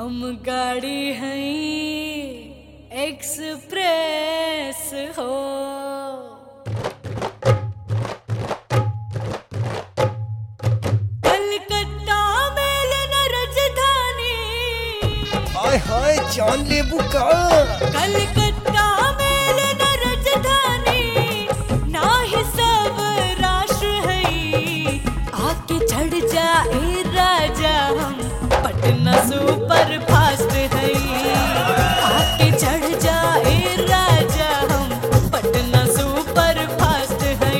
हम गाड़ी हैं एक्सप्रेस हो। कलकत्ता मेल न राजधानी, हाय हाय जान लेबू का। कलकत्ता मेल न राजधानी, ना ही सब राष्ट्र है। आके चढ़ जाए राजा हम पटना सुपर फास्ट है। आके चढ़ जाए राजा हम पटना सुपर फास्ट है।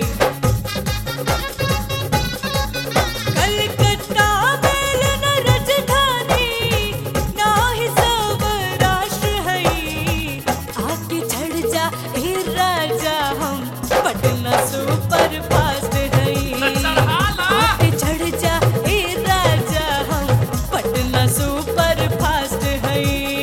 कलकत्ता मेल न राजधानी, ना ही सब राष्ट्र है। आके चढ़ जाए राजा हम पटना सुपर फास्ट है। आके चढ़ जाए राजा हम पटना सुपर फास्ट है।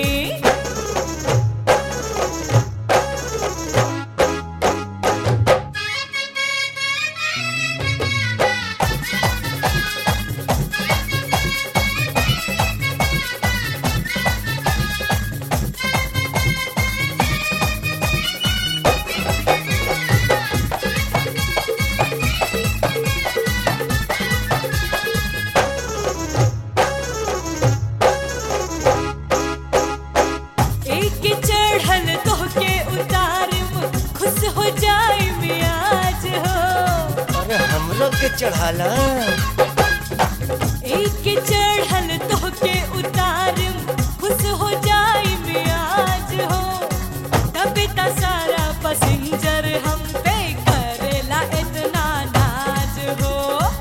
एक चढ़ल तोहके उतारम, खुश हो जाए मियाज हो। अरे हमरो के चढ़ाला। एक चढ़ल तोहके उतारम, खुश हो जाए मियाज हो। तबे ता सारा पैसेंजर हम पे करेला इतना नाज हो।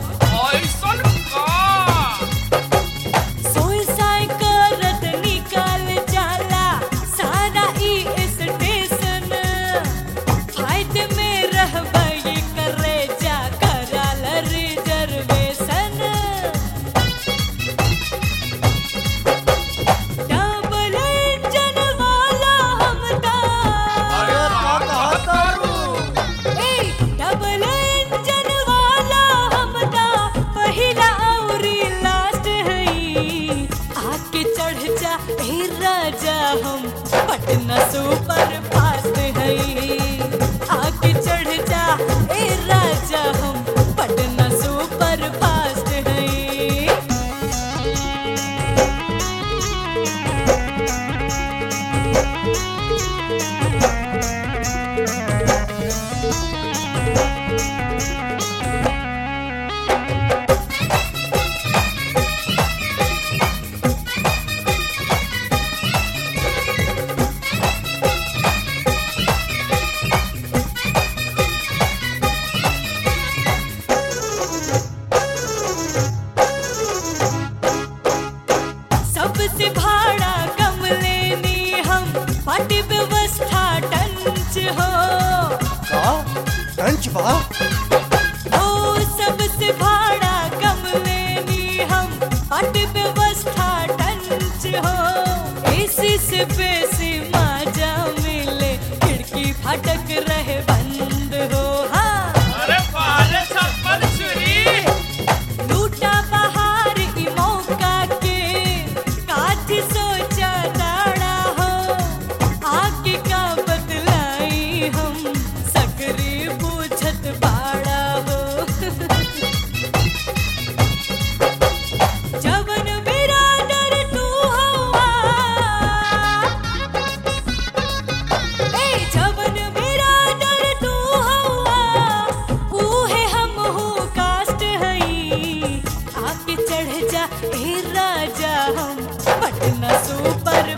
सोई साई करत निकाल जाला सारा ई स्टेशन। फायदे में रहबई करे जा कराल रिजर्वेशन। डबल इंजन वाला हम ता, डबल इंजन वाला हम ता पहिला औरी लास्ट है। आके चढ़ जा ए राजा हम पटना सुपर फास्ट है। आके चढ़ जा ए राजा हम पटना सुपर फास्ट है। सबसे भाड़ा कम लेनी हम, पार्टी व्यवस्था टंच हो। का टंच बा। ओ सबसे भाड़ा कम लेनी हम, पार्टी व्यवस्था टंच हो। एसी से बेसी मजा मिले, खिड़की फाटक रहे बंद हो। हाँ लूटा बहार ई मौका के, काठी सोचा दाड़ा हो। आगे का बदलाई हम सकरी पूछत बाड़ा हो। जवन बिरादर तू हवा, जवन बिरादर तू हवा, ऊहे हमहू कास्ट हई। आके चढ़ जा ए राजा हम पटना सुपर